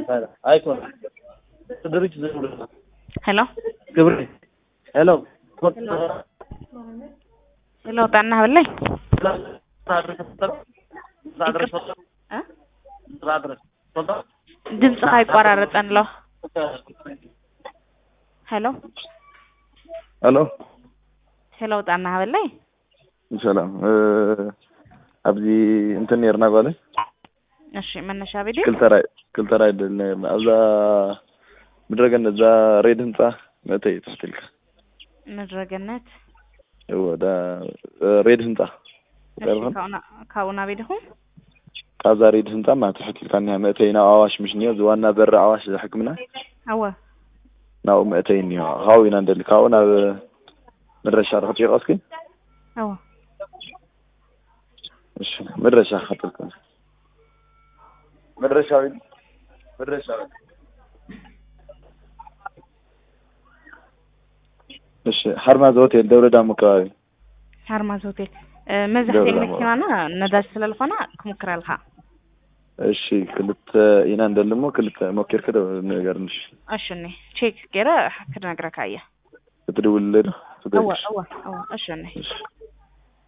አይኮን ትድርጅ ዘውል ሄሎ ግብር ሄሎ ሄሎ ታና በላይ ድምጽ አይቆራረጠን ለው ሄሎ ሄሎ ሄሎ ታና በላይ ሰላም አብዚ እንትን የርና ባለ እሺ መነሻ ቪዲዮ ክልተራ አይደለም አዛ ምድረገነት ዛ ሬድ ህንጻ መተይ ተስተልካ ምድረገነት ወዳ ሬድ ህንጻ ካውና ቤድኹም ካዛ ሬድ ህንጻ ማ ተስተልካኛ መተይና አዋሽ ምሽኒዮ ዝዋና በር አዋሽ ዝሕክምና አዋ ናው መተይኒ ሃዊና እንደልካውና መድረሻ ረክት ይቀስኪ አዋ እሺ መድረሻ خطልከ መድረሻው እሺ ሀርማዝ ሆቴል ደብረ ዳሞ አካባቢ ሀርማዝ ሆቴል መዛህቴ መኪናና ነዳጅ ስለልፈና ከሙከራልካ እሺ ክልተ ኢና እንደልሞ ክልተ ሞከርከ ነገርንሽ እሺ ኔ ቼክ ገራ ከነግረካያ ትደውልልህ አዋ እሺ ኔ